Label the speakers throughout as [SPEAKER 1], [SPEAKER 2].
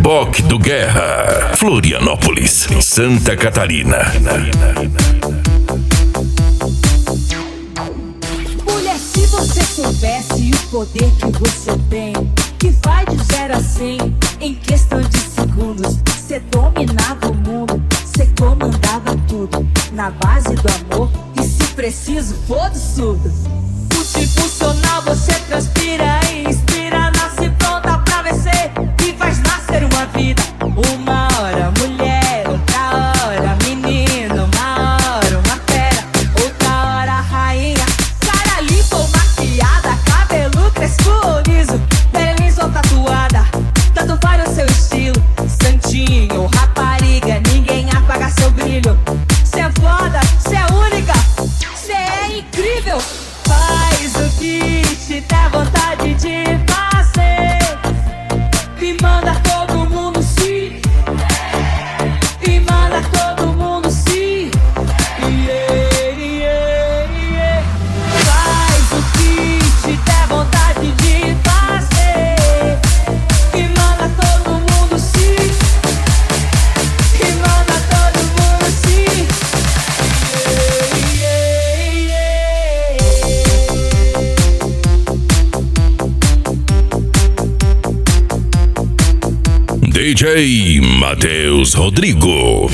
[SPEAKER 1] Reboque do Guerra, Florianópolis, Santa Catarina.
[SPEAKER 2] Mulher, se você soubesse o poder que você tem, que vai de 0 a 100 em questão de segundos. Você dominava o mundo, você comandava tudo, na base do amor e, se preciso, for do surdo. Multifuncional, você transpira e inspira, nasce pronta pra vencer e faz nascer uma vida. Uma hora mulher, outra hora menino, uma hora uma fera, outra hora rainha. Cara limpa ou maquiada, cabelo crespo ou liso, pele lisa ou tatuada, tanto faz o seu estilo. Santinho ou rapariga, ninguém apaga seu brilho. Cê é foda, cê é única, cê é incrível. Faz o que te der vontade de fazer e manda todo mundo sim. E manda todo mundo sim. Yeah, yeah, yeah. Faz o que te der vontade de fazer e manda todo mundo sim. E manda todo mundo sim.
[SPEAKER 1] DJ Matheus Rodrigo.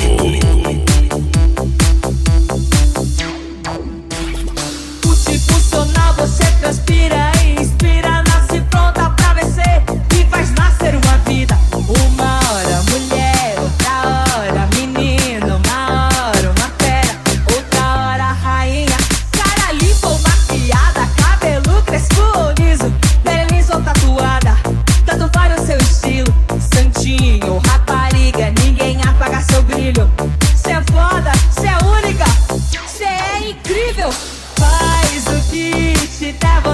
[SPEAKER 2] Multifuncional, você transpira e inspira, nasce pronta pra vencer e faz nascer uma vida. Uma hora mulher, outra hora menino, uma hora uma fera, outra hora rainha. Cara limpa ou maquiada, cabelo crespo ou liso, pele lisa ou tatuada, tanto faz o seu estilo. Santinho ou rapariga, ninguém apaga seu brilho. Cê é foda, cê é única, cê é incrível. Faz o que te der vontade